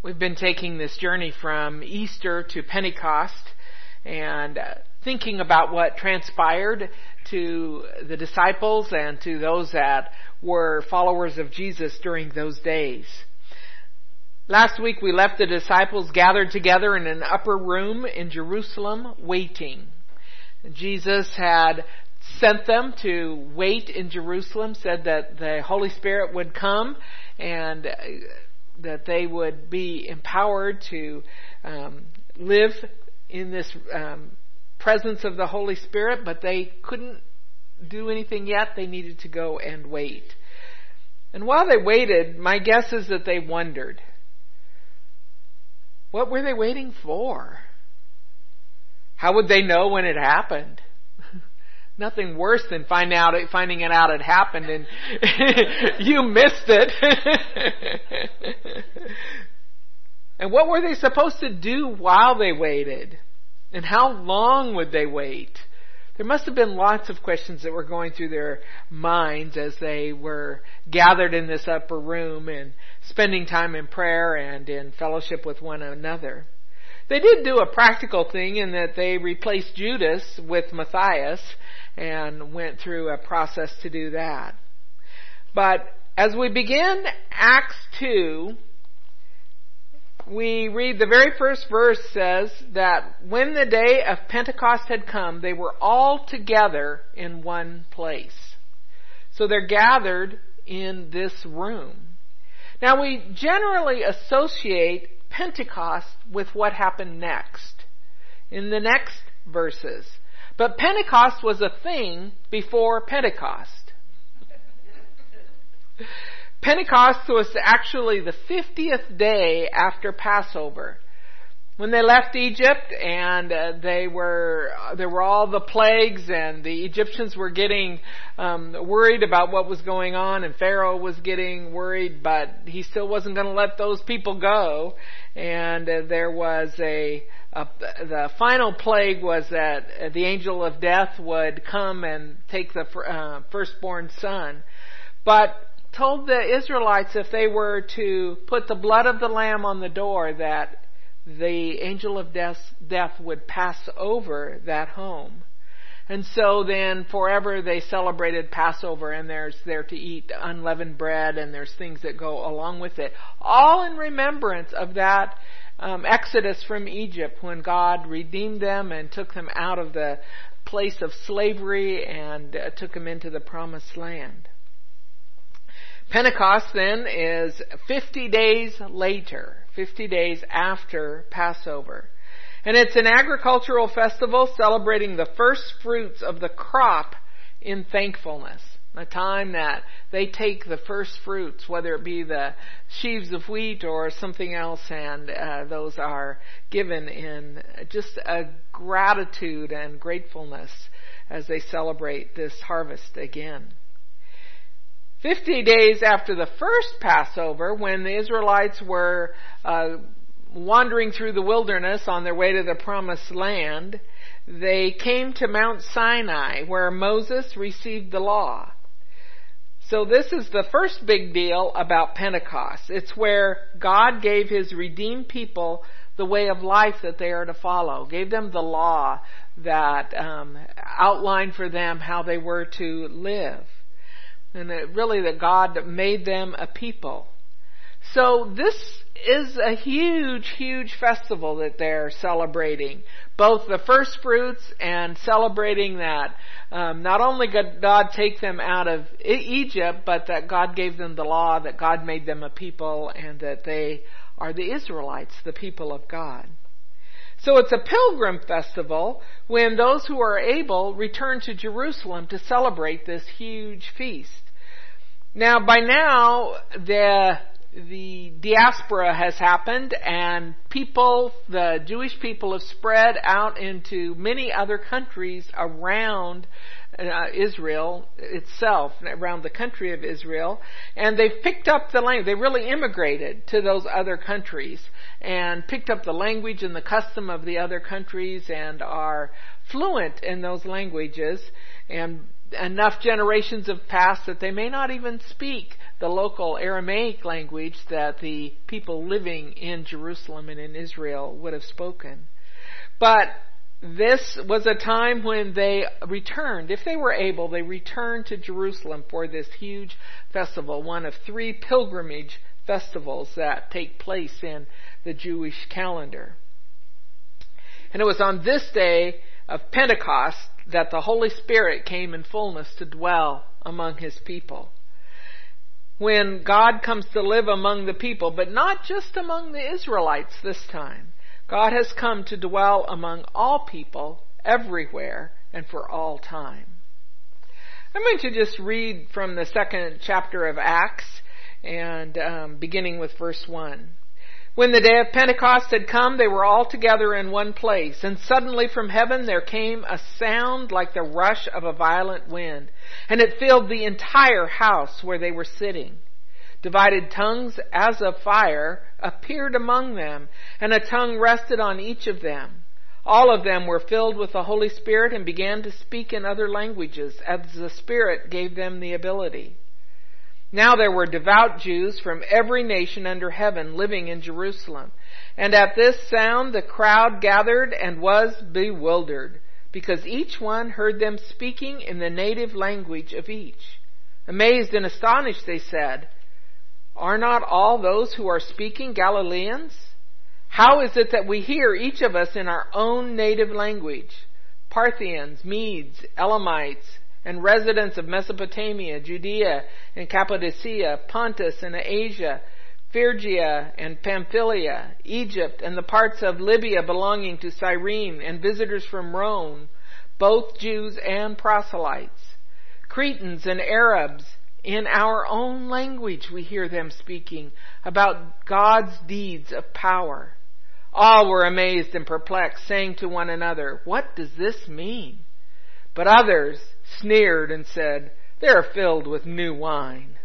We've been taking this journey from Easter to Pentecost and thinking about what transpired to the disciples and to those that were followers of Jesus during those days. Last week we left the disciples gathered together in an upper room in Jerusalem waiting. Jesus had sent them to wait in Jerusalem, said that the Holy Spirit would come and that they would be empowered to live in this presence of the Holy Spirit, but they couldn't do anything yet. They needed to go and wait. And while they waited, my guess is that they wondered, what were they waiting for? How would they know when it happened? Nothing worse than finding it out it happened and you missed it. And what were they supposed to do while they waited? And how long would they wait? There must have been lots of questions that were going through their minds as they were gathered in this upper room and spending time in prayer and in fellowship with one another. They did do a practical thing in that they replaced Judas with Matthias and went through a process to do that. But as we begin Acts 2, we read the very first verse says that when the day of Pentecost had come, they were all together in one place. So they're gathered in this room. Now we generally associate Pentecost with what happened next, in the next verses. But Pentecost was a thing before Pentecost. Pentecost was actually the 50th day after Passover. When they left Egypt and there were all the plagues and the Egyptians were getting worried about what was going on and Pharaoh was getting worried, but he still wasn't going to let those people go. And there was the final plague was that the angel of death would come and take the firstborn son. But told the Israelites if they were to put the blood of the lamb on the door that the angel of death would pass over that home. And so then forever they celebrated Passover, and there's there to eat unleavened bread, and there's things that go along with it. All in remembrance of that exodus from Egypt when God redeemed them and took them out of the place of slavery and took them into the promised land. Pentecost then is 50 days later, 50 days after Passover. And it's an agricultural festival celebrating the first fruits of the crop in thankfulness. A time that they take the first fruits, whether it be the sheaves of wheat or something else, and those are given in just a gratitude and gratefulness as they celebrate this harvest again. 50 days after the first Passover, when the Israelites were wandering through the wilderness on their way to the promised land, they came to Mount Sinai, where Moses received the law. So this is the first big deal about Pentecost. It's where God gave His redeemed people the way of life that they are to follow. Gave them the law that outlined for them how they were to live. And really that God made them a people. So this is a huge, huge festival that they're celebrating. Both the first fruits and celebrating that not only did God take them out of Egypt, but that God gave them the law, that God made them a people, and that they are the Israelites, the people of God. So it's a pilgrim festival when those who are able return to Jerusalem to celebrate this huge feast. Now, by now, the diaspora has happened, and the Jewish people have spread out into many other countries around Israel itself, around the country of Israel, and they've picked up the language. They really immigrated to those other countries and picked up the language and the custom of the other countries and are fluent in those languages, and enough generations have passed that they may not even speak the local Aramaic language that the people living in Jerusalem and in Israel would have spoken. But this was a time when they returned. If they were able, they returned to Jerusalem for this huge festival, one of 3 pilgrimage festivals that take place in the Jewish calendar. And it was on this day of Pentecost that the Holy Spirit came in fullness to dwell among His people. When God comes to live among the people, but not just among the Israelites this time. God has come to dwell among all people, everywhere, and for all time. I'm going to just read from the 2nd chapter of Acts, and beginning with verse 1. When the day of Pentecost had come, they were all together in one place, and suddenly from heaven there came a sound like the rush of a violent wind, and it filled the entire house where they were sitting. Divided tongues as of fire appeared among them, and a tongue rested on each of them. All of them were filled with the Holy Spirit and began to speak in other languages as the Spirit gave them the ability. Now there were devout Jews from every nation under heaven living in Jerusalem. And at this sound the crowd gathered and was bewildered, because each one heard them speaking in the native language of each. Amazed and astonished, they said, "Are not all those who are speaking Galileans? How is it that we hear each of us in our own native language? Parthians, Medes, Elamites, and residents of Mesopotamia, Judea and Cappadocia, Pontus and Asia, Phrygia and Pamphylia, Egypt and the parts of Libya belonging to Cyrene, and visitors from Rome, both Jews and proselytes, Cretans and Arabs. In our own language we hear them speaking about God's deeds of power." All were amazed and perplexed, saying to one another, "What does this mean?" But others sneered and said, "They are filled with new wine."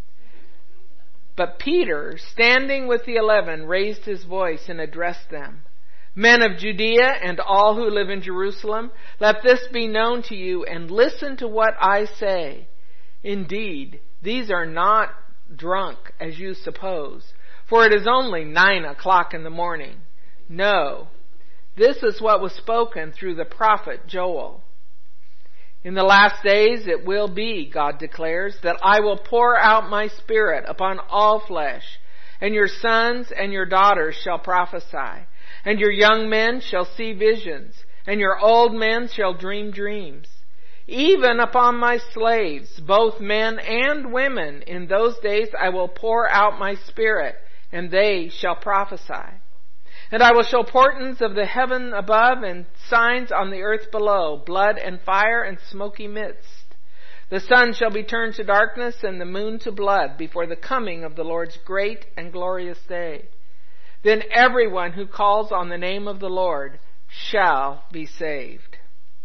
But Peter, standing with the 11, raised his voice and addressed them. "Men of Judea and all who live in Jerusalem, let this be known to you, and listen to what I say. Indeed, these are not drunk as you suppose, for it is only 9 o'clock in the morning. No, this is what was spoken through the prophet Joel. In the last days it will be, God declares, that I will pour out my Spirit upon all flesh, and your sons and your daughters shall prophesy, and your young men shall see visions, and your old men shall dream dreams. Even upon my slaves, both men and women, in those days I will pour out my Spirit, and they shall prophesy. And I will show portents of the heaven above and signs on the earth below, blood and fire and smoky mist. The sun shall be turned to darkness and the moon to blood before the coming of the Lord's great and glorious day. Then everyone who calls on the name of the Lord shall be saved."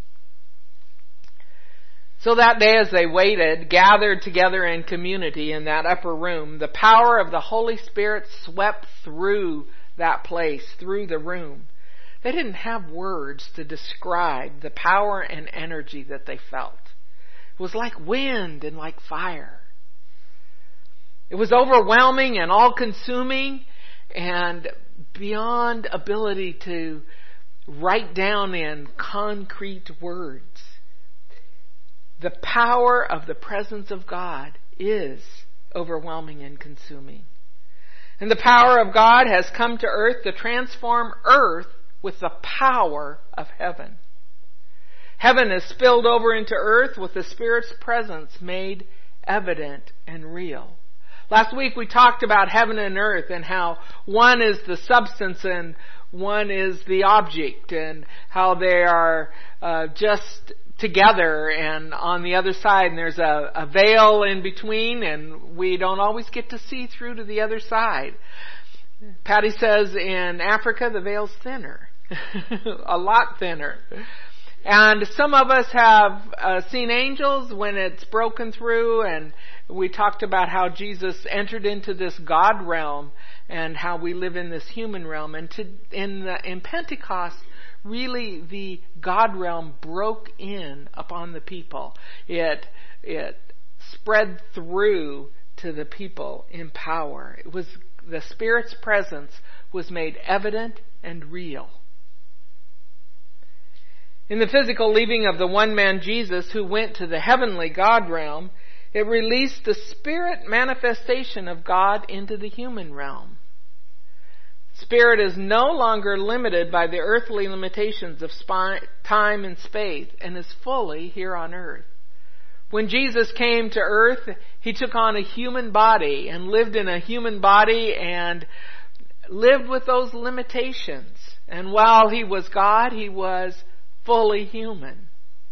So that day as they waited, gathered together in community in that upper room, the power of the Holy Spirit swept through that place, through the room. They didn't have words to describe the power and energy that they felt. It was like wind and like fire. It was overwhelming and all-consuming and beyond ability to write down in concrete words. The power of the presence of God is overwhelming and consuming. And the power of God has come to earth to transform earth with the power of heaven. Heaven has spilled over into earth with the Spirit's presence made evident and real. Last week we talked about heaven and earth and how one is the substance and one is the object, and how they are just together, and on the other side and there's a veil in between, and we don't always get to see through to the other side. Patty says in Africa the veil's thinner, a lot thinner. And some of us have seen angels when it's broken through, and we talked about how Jesus entered into this God realm and how we live in this human realm. And in Pentecost, really the God realm broke in upon the people. It spread through to the people in power. It was the Spirit's presence was made evident and real. In the physical leaving of the one man Jesus who went to the heavenly God realm, it released the Spirit manifestation of God into the human realm. Spirit is no longer limited by the earthly limitations of time and space and is fully here on earth. When Jesus came to earth, He took on a human body and lived in a human body and lived with those limitations. And while He was God, He was fully human.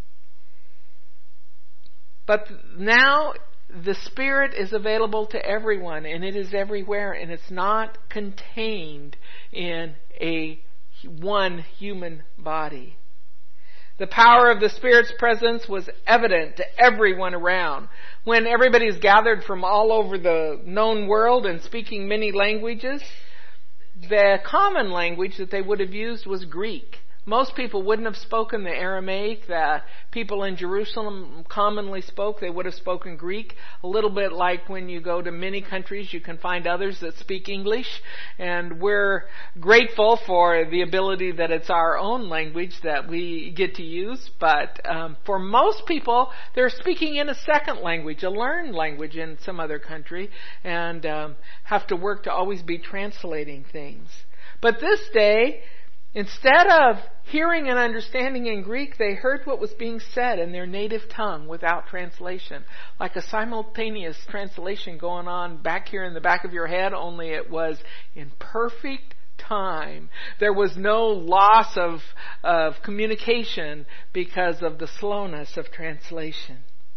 But now the Spirit is available to everyone, and it is everywhere, and it's not contained in one human body. The power of the Spirit's presence was evident to everyone around. When everybody's gathered from all over the known world and speaking many languages, the common language that they would have used was Greek. Most people wouldn't have spoken the Aramaic that people in Jerusalem commonly spoke. They would have spoken Greek. A little bit like when you go to many countries, you can find others that speak English. And we're grateful for the ability that it's our own language that we get to use. But for most people, they're speaking in a second language, a learned language in some other country, and have to work to always be translating things. But this day, instead of hearing and understanding in Greek, they heard what was being said in their native tongue without translation. Like a simultaneous translation going on back here in the back of your head, only it was in perfect time. There was no loss of communication because of the slowness of translation.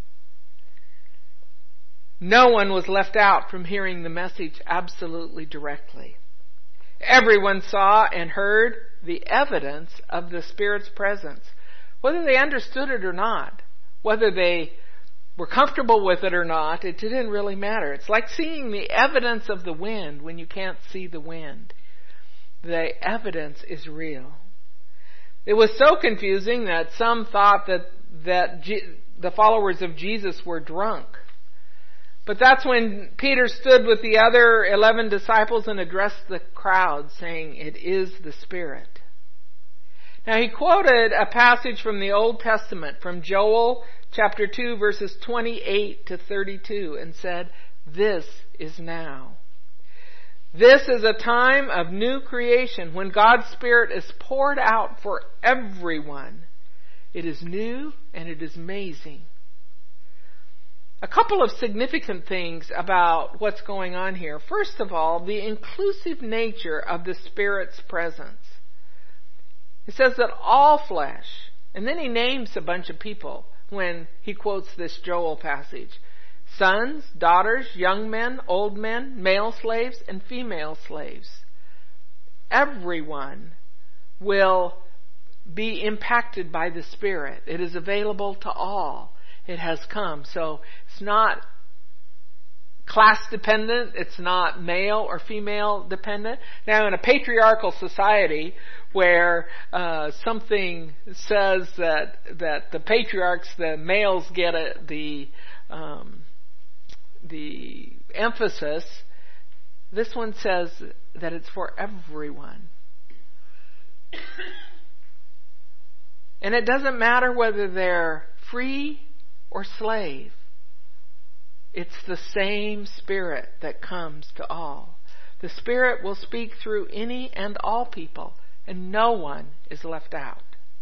No one was left out from hearing the message absolutely directly. Everyone saw and heard the evidence of the Spirit's presence. Whether they understood it or not, whether they were comfortable with it or not, it didn't really matter. It's like seeing the evidence of the wind when you can't see the wind. The evidence is real. It was so confusing that some thought that the followers of Jesus were drunk. But that's when Peter stood with the other 11 disciples and addressed the crowd, saying, "It is the Spirit." Now he quoted a passage from the Old Testament, from Joel chapter 2, verses 28 to 32, and said, "This is now." This is a time of new creation when God's Spirit is poured out for everyone. It is new and it is amazing. A couple of significant things about what's going on here. First of all, the inclusive nature of the Spirit's presence. It says that all flesh, and then he names a bunch of people when he quotes this Joel passage. Sons, daughters, young men, old men, male slaves, and female slaves. Everyone will be impacted by the Spirit. It is available to all. It has come. So it's not class dependent. It's not male or female dependent. Now, in a patriarchal society where something says that the patriarchs, the males, get the emphasis, this one says that it's for everyone. And it doesn't matter whether they're free or slave. It's the same Spirit that comes to all. The Spirit will speak through any and all people, and no one is left out.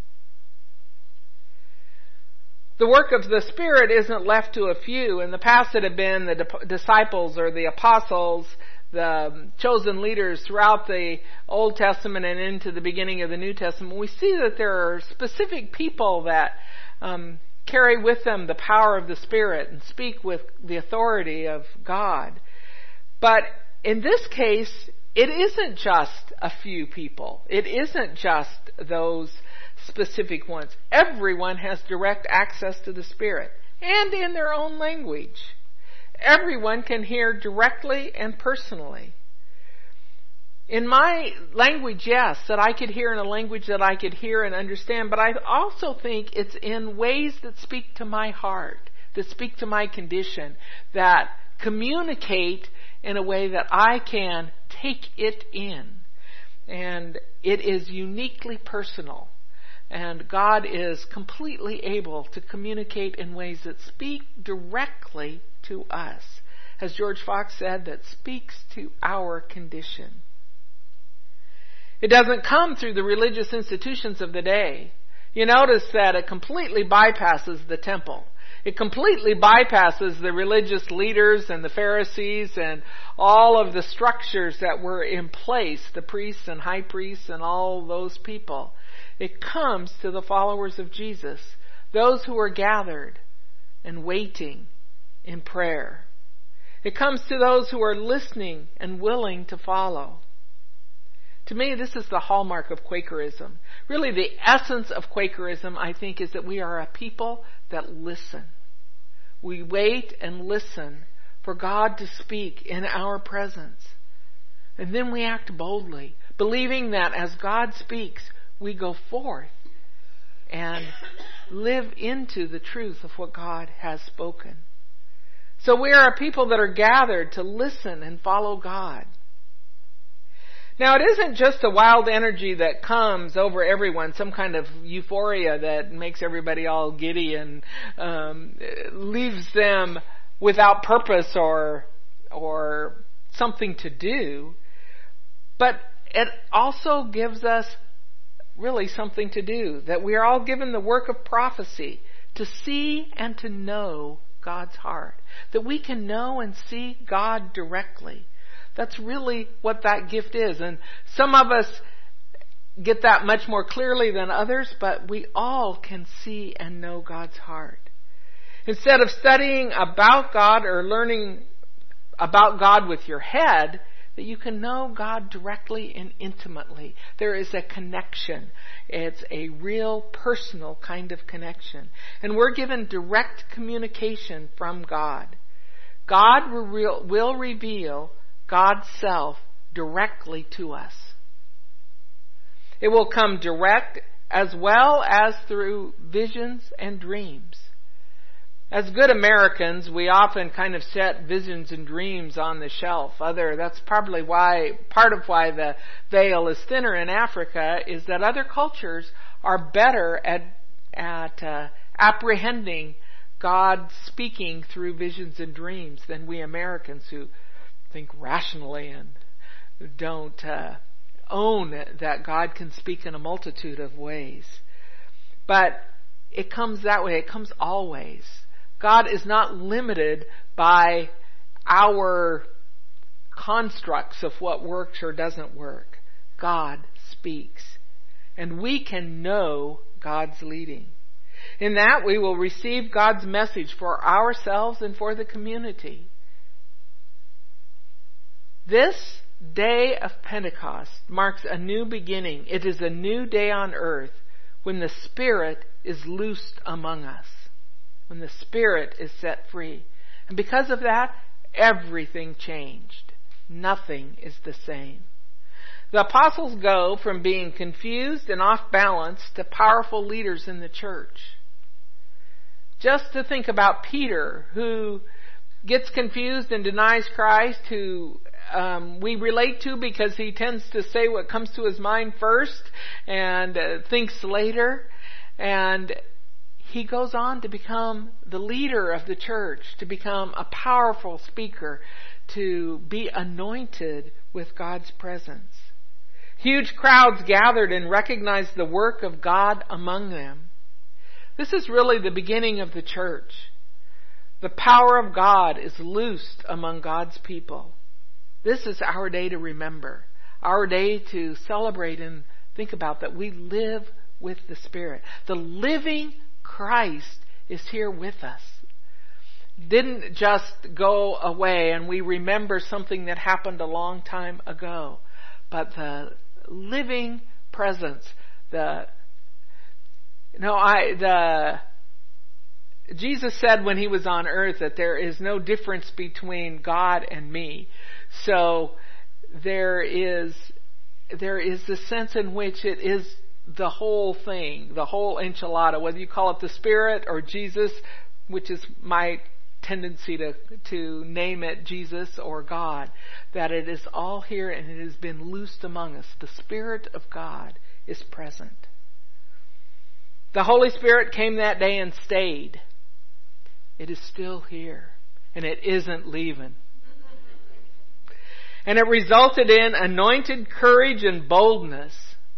The work of the Spirit isn't left to a few. In the past it had been the disciples or the apostles, the chosen leaders throughout the Old Testament and into the beginning of the New Testament. We see that there are specific people that carry with them the power of the Spirit and speak with the authority of God. But in this case, it isn't just a few people. It isn't just those specific ones. Everyone has direct access to the Spirit, and in their own language. Everyone can hear directly and personally. In my language, yes, that I could hear in a language that I could hear and understand, but I also think it's in ways that speak to my heart, that speak to my condition, that communicate in a way that I can take it in. And it is uniquely personal. And God is completely able to communicate in ways that speak directly to us. As George Fox said, that speaks to our condition. It doesn't come through the religious institutions of the day. You notice that it completely bypasses the temple. It completely bypasses the religious leaders and the Pharisees and all of the structures that were in place, the priests and high priests and all those people. It comes to the followers of Jesus, those who are gathered and waiting in prayer. It comes to those who are listening and willing to follow. To me, this is the hallmark of Quakerism. Really, the essence of Quakerism, I think, is that we are a people that listen. We wait and listen for God to speak in our presence. And then we act boldly, believing that as God speaks, we go forth and live into the truth of what God has spoken. So we are a people that are gathered to listen and follow God. Now, it isn't just a wild energy that comes over everyone, some kind of euphoria that makes everybody all giddy and leaves them without purpose or something to do. But it also gives us really something to do, that we are all given the work of prophecy to see and to know God's heart, that we can know and see God directly. That's really what that gift is. And some of us get that much more clearly than others, but we all can see and know God's heart. Instead of studying about God or learning about God with your head, that you can know God directly and intimately. There is a connection. It's a real personal kind of connection. And we're given direct communication from God. God will reveal God's self directly to us. It will come direct as well as through visions and dreams. As good Americans, we often kind of set visions and dreams on the shelf. That's probably part of why the veil is thinner in Africa, is that other cultures are better at apprehending God speaking through visions and dreams than we Americans, who think rationally and don't own that God can speak in a multitude of ways. But it comes that way. It comes always. God is not limited by our constructs of what works or doesn't work. God speaks. And we can know God's leading. In that, we will receive God's message for ourselves and for the community. This day of Pentecost marks a new beginning. It is a new day on earth when the Spirit is loosed among us. When the Spirit is set free. And because of that, everything changed. Nothing is the same. The apostles go from being confused and off balance to powerful leaders in the church. Just to think about Peter, who gets confused and denies Christ, who we relate to because he tends to say what comes to his mind first and thinks later. And he goes on to become the leader of the church, to become a powerful speaker, to be anointed with God's presence. Huge crowds gathered and recognized the work of God among them. This is really the beginning of the church. The power of God is loosed among God's people. This is our day to remember, our day to celebrate and think about that we live with the Spirit. The living Christ is here with us. Didn't just go away and we remember something that happened a long time ago, but the living presence, Jesus said when he was on earth that there is no difference between God and me. So there is the sense in which it is the whole thing, the whole enchilada, whether you call it the Spirit or Jesus, which is my tendency to name it Jesus or God, that it is all here and it has been loosed among us. The Spirit of God is present. The Holy Spirit came that day and stayed. It is still here, and it isn't leaving. And it resulted in anointed courage and boldness.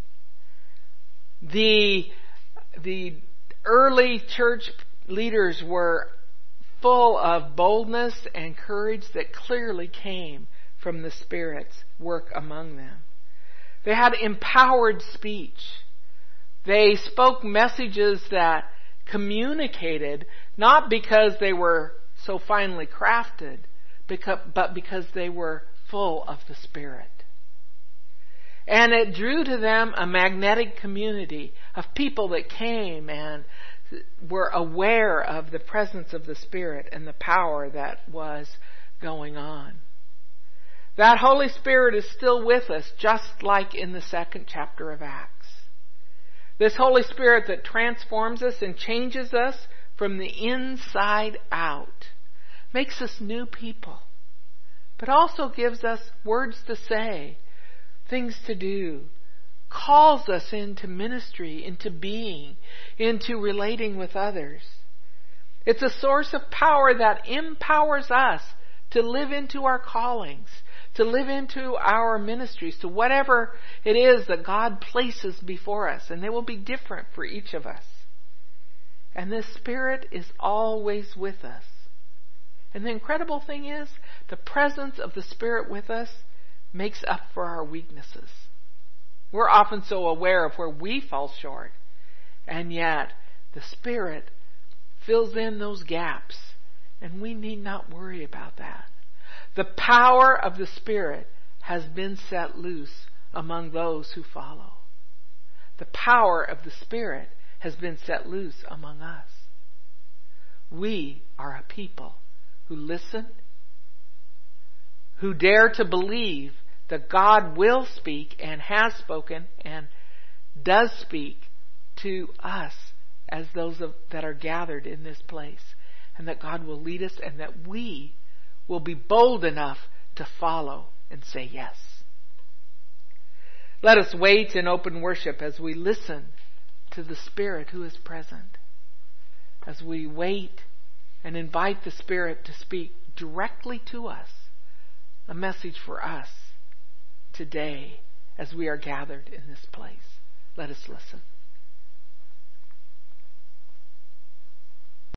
The early church leaders were full of boldness and courage that clearly came from the Spirit's work among them. They had empowered speech. They spoke messages that communicated, not because they were so finely crafted, but because they were full of the Spirit. And it drew to them a magnetic community of people that came and were aware of the presence of the Spirit and the power that was going on. That Holy Spirit is still with us, just like in the 2nd chapter of Acts. This Holy Spirit that transforms us and changes us from the inside out, makes us new people, but also gives us words to say, things to do, calls us into ministry, into being, into relating with others. It's a source of power that empowers us to live into our callings, to live into our ministries, to whatever it is that God places before us. And they will be different for each of us. And this Spirit is always with us. And the incredible thing is, the presence of the Spirit with us makes up for our weaknesses. We're often so aware of where we fall short. And yet, the Spirit fills in those gaps. And we need not worry about that. The power of the Spirit has been set loose among those who follow. The power of the Spirit has been set loose among us. We are a people who listen, who dare to believe that God will speak and has spoken and does speak to us as those that are gathered in this place, and that God will lead us and that we will be bold enough to follow and say yes. Let us wait in open worship as we listen to the Spirit who is present. As we wait and invite the Spirit to speak directly to us, a message for us today as we are gathered in this place. Let us listen.